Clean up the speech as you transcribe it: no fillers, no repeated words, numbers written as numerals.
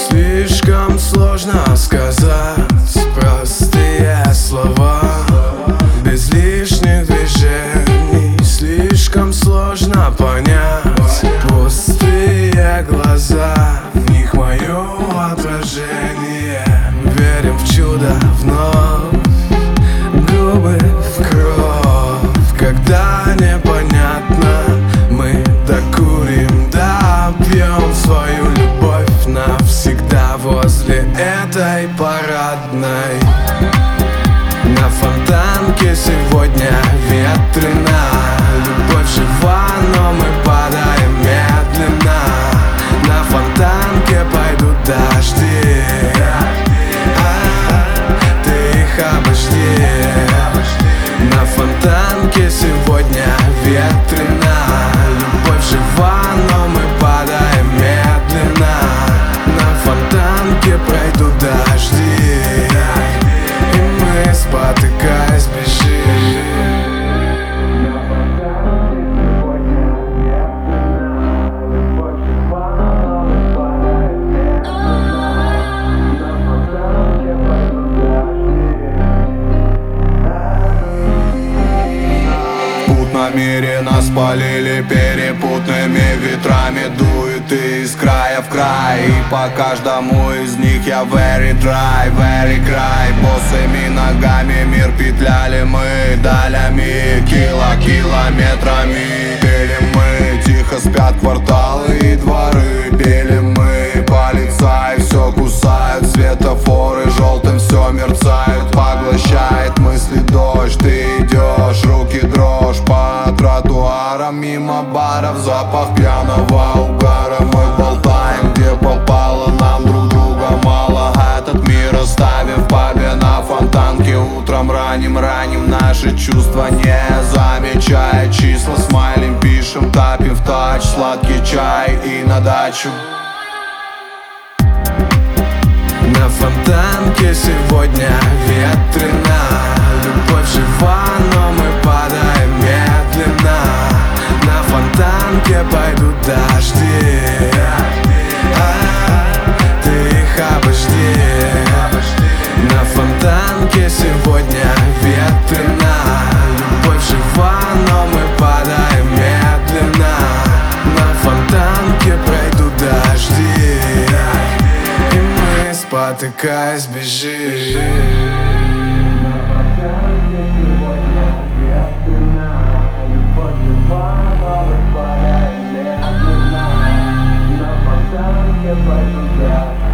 Слишком сложно сказать простые слова без лишних движений. Слишком сложно понять пустые глаза, в них мое отражение. Верим в чудо вновь, губы в кровь. Когда непонятно, мы докурим, допьем свою любовь навсегда возле этой парадной. На Фонтанке сегодня ветрено, любовь жива, но мы падаем медленно. На Фонтанке пойдут дожди, ты их обожди. На Фонтанке сегодня ветрено, любовь жива, но мы падаем медленно. На Фонтанке пройдут дожди, и мы, спотыкаясь, бежим. Намеренно спалили перепутными ветрами. Дует из края в край, и по каждому из них я very dry, very cry. Босыми ногами мир петляли мы долями, километрами. Пели мы, тихо спят кварталы и дворы. Пели мы, полицаи все кусают, светофоры желтым все мерцают. Поглощает мысли дождь, ты идешь, руки дрожь по тротуарам, мимо баров, запах пьяного угара. Мы болтаем, где попало, нам друг друга мало. Этот мир оставим в пабе на Фонтанке. Утром раним наши чувства, не замечая числа. Смайлим, пишем, тапим в тач, сладкий чай и на дачу. На Фонтанке сегодня ветрено, любовь жива, но мы падаем медленно. На Фонтанке пойдут дожди, ты их обожди. На Фонтанке сегодня ветрено, любовь жива, но мы падаем медленно. На Фонтанке пройдут дожди, и мы, спотыкаясь, бежим. Пойду, да.